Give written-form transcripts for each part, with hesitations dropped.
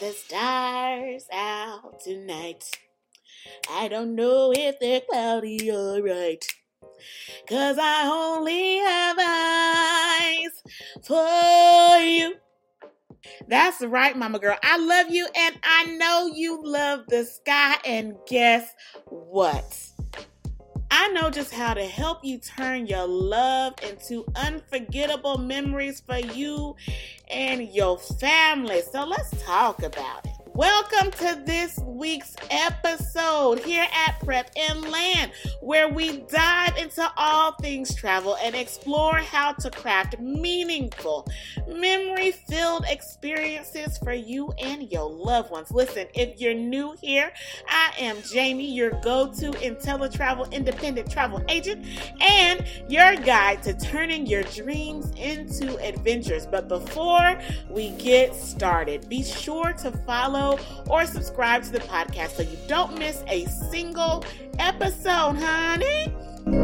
the stars out tonight? I don't know if they're cloudy or right, 'cause I only have eyes for you. That's right, mama girl. I love you and I know you love the sky. And guess what? I know just how to help you turn your love into unforgettable memories for you and your family. So let's talk about it. Welcome to this week's episode here at Prep and Land, where we dive into all things travel and explore how to craft meaningful, memory-filled experiences for you and your loved ones. Listen, if you're new here, I am Jamie, your go-to IntelliTravel independent travel agent and your guide to turning your dreams into adventures. But before we get started, be sure to follow or subscribe to the podcast so you don't miss a single episode, honey.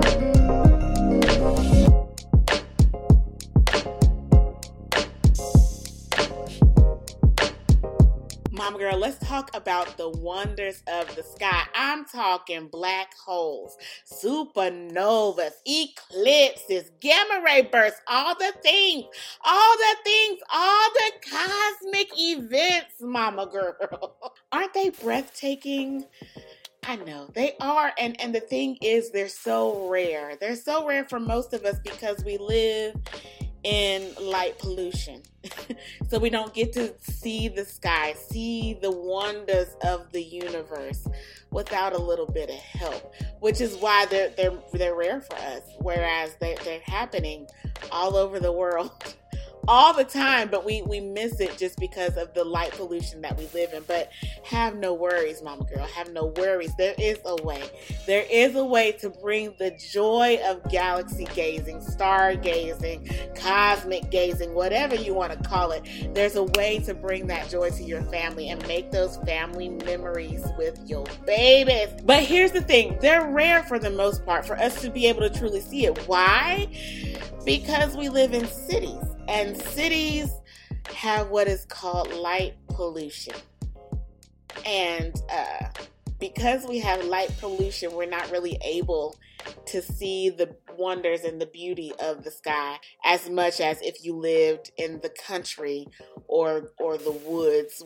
Mama girl, let's talk about the wonders of the sky. I'm talking black holes, supernovas, eclipses, gamma ray bursts, all the cosmic events, mama girl. Aren't they breathtaking? I know they are, and the thing is, they're so rare. They're so rare for most of us because we live in light pollution. So we don't get to see the sky, see the wonders of the universe without a little bit of help, which is why they're rare for us, whereas they're happening all over the world all the time, but we miss it just because of the light pollution that we live in. But have no worries, mama girl, have no worries. There is a way. There is a way to bring the joy of galaxy gazing, stargazing, cosmic gazing, whatever you want to call it. There's a way to bring that joy to your family and make those family memories with your babies. But here's the thing, they're rare for the most part for us to be able to truly see it. Why? Because we live in cities. And cities have what is called light pollution. And because we have light pollution, we're not really able to see the wonders and the beauty of the sky as much as if you lived in the country or the woods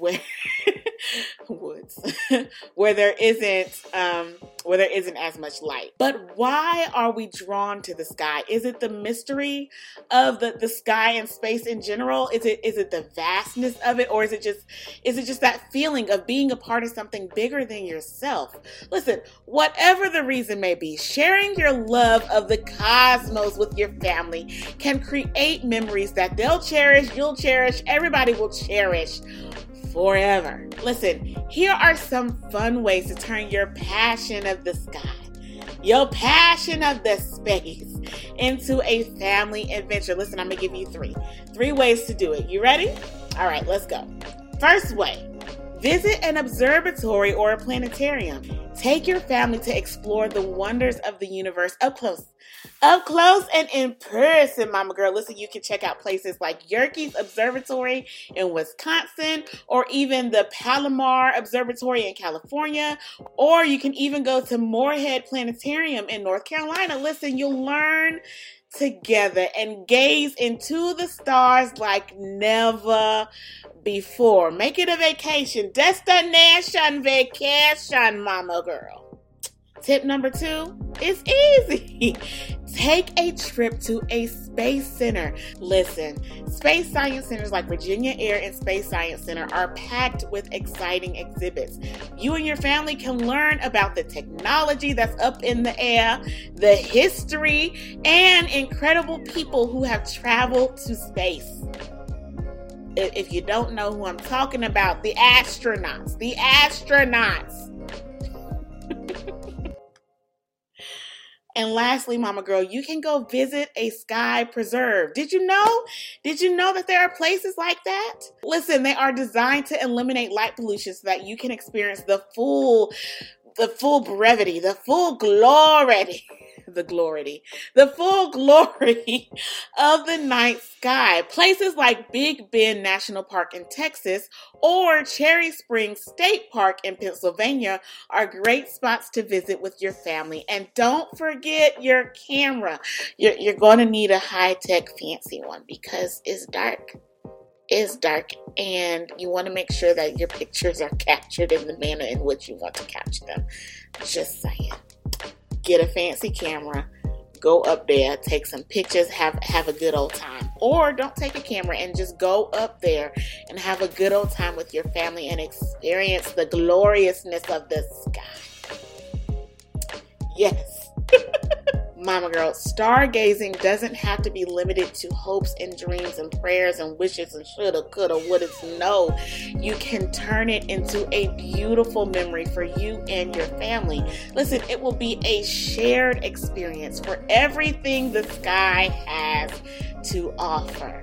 where there isn't as much light. But why are we drawn to the sky? Is it the mystery of the sky and space in general? Is it the vastness of it, or is it just that feeling of being a part of something bigger than yourself? Listen, whatever the reason may be, sharing your love of the cosmos with your family can create memories that they'll cherish, you'll cherish, everybody will cherish forever. Listen, here are some fun ways to turn your passion of the sky, your passion of the space, into a family adventure. Listen, I'm gonna give you three ways to do it. You ready? All right, let's go. First way, visit an observatory or a planetarium. Take your family to explore the wonders of the universe up close and in person, mama girl. Listen, you can check out places like Yerkes Observatory in Wisconsin, or even the Palomar Observatory in California, or you can even go to Moorhead Planetarium in North Carolina. Listen, you'll learn together and gaze into the stars like never before. Make it a vacation, destination vacation, mama girl. Tip number 2 is easy. Take a trip to a space center. Listen, space science centers like Virginia Air and Space Science Center are packed with exciting exhibits. You and your family can learn about the technology that's up in the air, the history, and incredible people who have traveled to space. If you don't know who I'm talking about, the astronauts. And lastly, mama girl, you can go visit a sky preserve. Did you know that there are places like that? Listen, they are designed to eliminate light pollution so that you can experience the full brevity, the full glory the full glory of the night sky. Places like Big Bend National Park in Texas or Cherry Springs State Park in Pennsylvania are great spots to visit with your family. And don't forget your camera. You're going to need a high-tech fancy one because it's dark. It's dark, and you want to make sure that your pictures are captured in the manner in which you want to capture them. Just saying. Get a fancy camera, go up there, take some pictures, have a good old time. Or don't take a camera and just go up there and have a good old time with your family and experience the gloriousness of the sky. Yes. Mama girl, stargazing doesn't have to be limited to hopes and dreams and prayers and wishes and shoulda, coulda, woulda. No, you can turn it into a beautiful memory for you and your family. Listen, it will be a shared experience for everything the sky has to offer.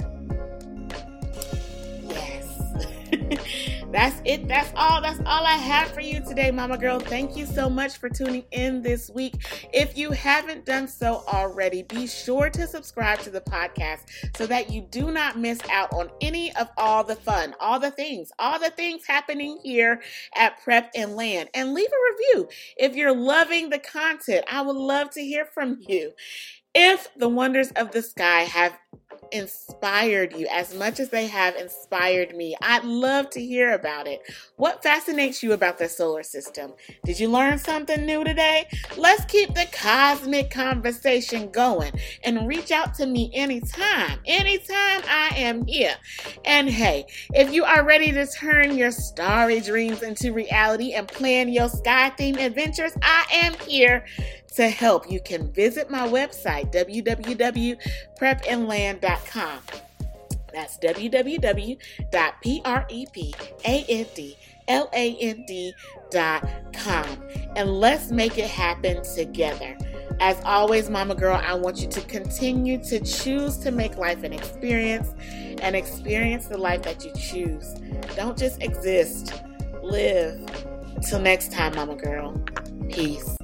Yes. That's it. That's all I have for you today, Mama Girl. Thank you so much for tuning in this week. If you haven't done so already, be sure to subscribe to the podcast so that you do not miss out on any of all the fun, all the things happening here at Prep and Land. And leave a review if you're loving the content. I would love to hear from you. If the wonders of the sky have inspired you as much as they have inspired me, I'd love to hear about it. What fascinates you about the solar system? Did you learn something new today? Let's keep the cosmic conversation going and reach out to me anytime. Anytime, I am here. And hey, if you are ready to turn your starry dreams into reality and plan your sky-themed adventures, I am here to help. You can visit my website, www.prepandland.com. That's www.prepandland.com. And let's make it happen together. As always, Mama Girl, I want you to continue to choose to make life an experience and experience the life that you choose. Don't just exist. Live. Till next time, Mama Girl. Peace.